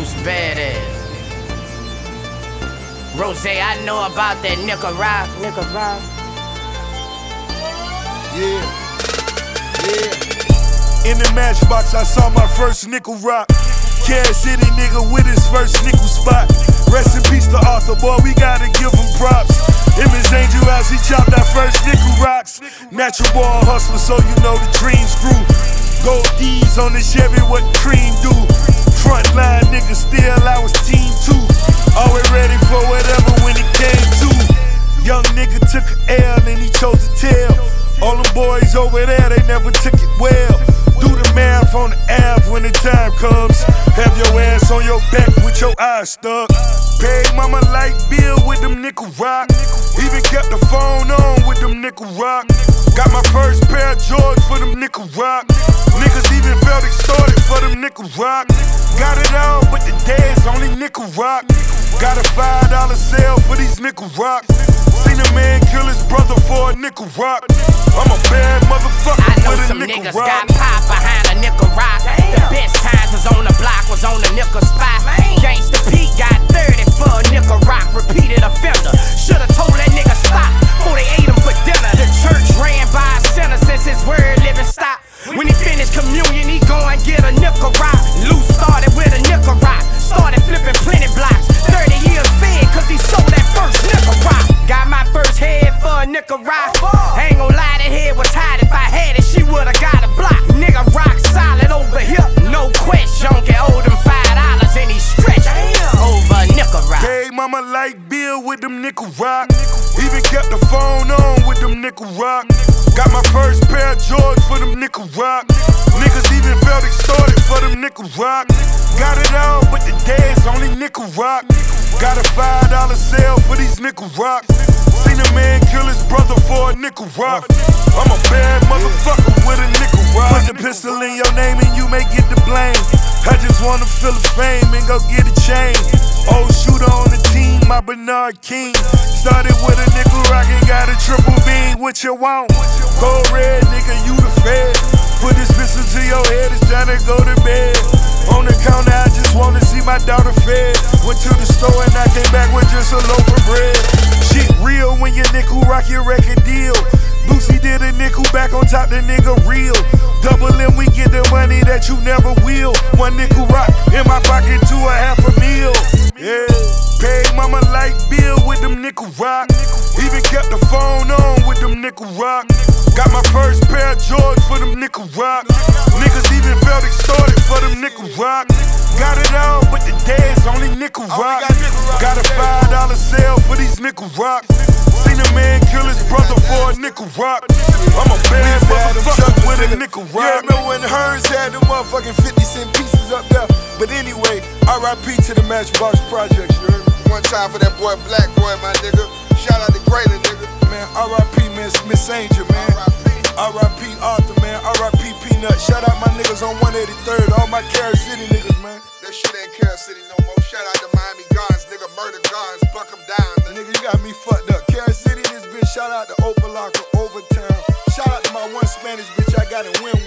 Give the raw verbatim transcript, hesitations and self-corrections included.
Who's badass? Rose, I know about that nigga rock, nigga rock. Yeah, yeah. In the matchbox, I saw my first nickel rock. Kansas City nigga with his first nickel spot. Rest in peace to Arthur, boy, we gotta give him props. In his Angel House, he chopped that first nickel rocks. Natural born hustler, so you know the dreams grew. Gold D's on the Chevy, what the cream do? Frontline nigga, still I was team two. Always ready for whatever when it came to. Young nigga took an L and he chose to tell. All them boys over there, they never took it well. Do the math on the Ave when the time comes. Have your ass on your back with your eyes stuck. Paid mama light bill with them nickel rock. Even kept the phone on with them nickel rock. Got my first pair of Jordans for them nickel rock. Niggas even felt extorted for them nickel rock. Got it all, but the dance only nickel rock. Got a five dollar sale for these nickel rocks. Seen a man kill his brother for a nickel rock. I'm a bad motherfucker I know with a some nickel niggas rock. got pop behind a nickel rock. The best times was on the block, was on the nickel spot. Gangsta Pete got thirty for a nickel rock. Repeated offender. Shoulda told that nigga stop before they ate him for dinner. The church ran by a sinner since his word living stopped. When he finished communion, he go and get a nickel rock. Loose started with a nickel rock. Started flipping plenty blocks. thirty years fed cause he sold that first nickel rock. Got my first head for a nickel rock. Ain't gon' lie, that head was hot. If I had it, she would've got a block. Nigga rock solid over here, no question. Can owe them five dollars and he stretched over a nickel rock. Paid mama light bill with them nickel rock. Even kept the phone on with them nickel rock. Got my first pair of Jordans for them nickel rock. Niggas even felt extorted for them nickel rock. Got it all, but the dance only nickel rock. Got a five dollar sale for these nickel rocks. Seen a man kill his brother for a nickel rock. I'm a bad motherfucker with a nickel rock. Put the pistol in your name and you may get the blame. I just wanna feel the fame and go get a chain. Old shooter on the team, my Bernard King. Started with a nickel rock and got a triple beam. What you want? Cold red nigga, you the fed. Put this pistol to your head, it's time to go to bed. On the counter, I just wanna see my daughter fed. Went to the store and I came back with just a loaf of bread. Shit real when your nickel rock your record deal. Boosie did a nickel back on top, the nigga real. Double M, we get the money that you never will. One nickel rock in my pocket to a half a meal. Yeah, paid mama light bill with them nickel rock. Even kept the phone on with them nickel rock. Got my first pair of Jordans for them nickel rock. Niggas even felt extorted for them nickel rock. Got it all, but the dance only nickel rock. Got a five dollar sale for these nickel rocks. Seen a man kill his brother for a nickel rock. I'm a bad motherfucker with a nickel rock. Yeah, remember when Hearns had the motherfucking fifty cent pieces up there? But anyway, R I P to the Matchbox Projects, you heard me? One time for that boy Black Boy, my nigga. Shout out to Grayling, nigga. Man, R I P Miss Miss Angel, man. R I P Arthur, man. R I P Peanut. Shout out my niggas on one eighty-third. All my Kansas City niggas, man. That shit ain't Kansas City no more. Shout out to Miami Guns, nigga. Murder Guns. Buck them down, nigga. Nigga, you got me fucked up. Kansas City, this bitch. Shout out to Opalaka, Overtown. Shout out to my one Spanish bitch I got in Win